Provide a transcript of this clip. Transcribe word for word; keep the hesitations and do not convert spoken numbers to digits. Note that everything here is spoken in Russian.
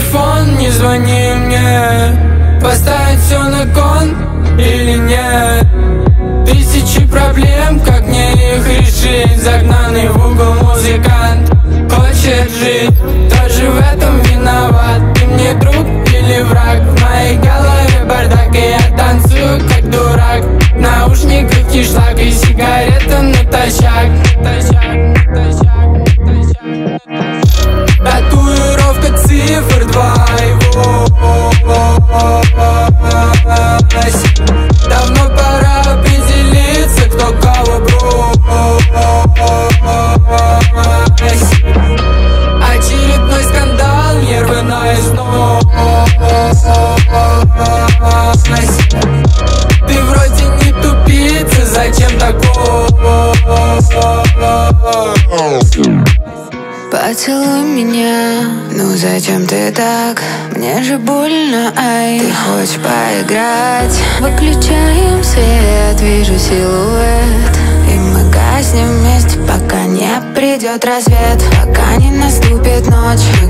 телефон, не звони мне. Поставить все на кон или нет? Тысячи проблем, как мне их решить? Загнанный в угол музыкант хочет жить, тоже в этом виноват. Ты мне друг или враг? В моей голове бардак, и я танцую как дурак. В наушниках кишлак и сигарета натощак. Татуировка цифр два и восемь. Давно пора определиться, кто кого бросит. Очередной скандал, нервы на износ. Ты вроде не тупица, зачем такое? Поцелуй меня, ну зачем ты так? Мне же больно, ай. Ты хочешь поиграть? Выключаем свет, вижу силуэт, и мы гаснем вместе, пока не придет рассвет, пока не наступит ночь.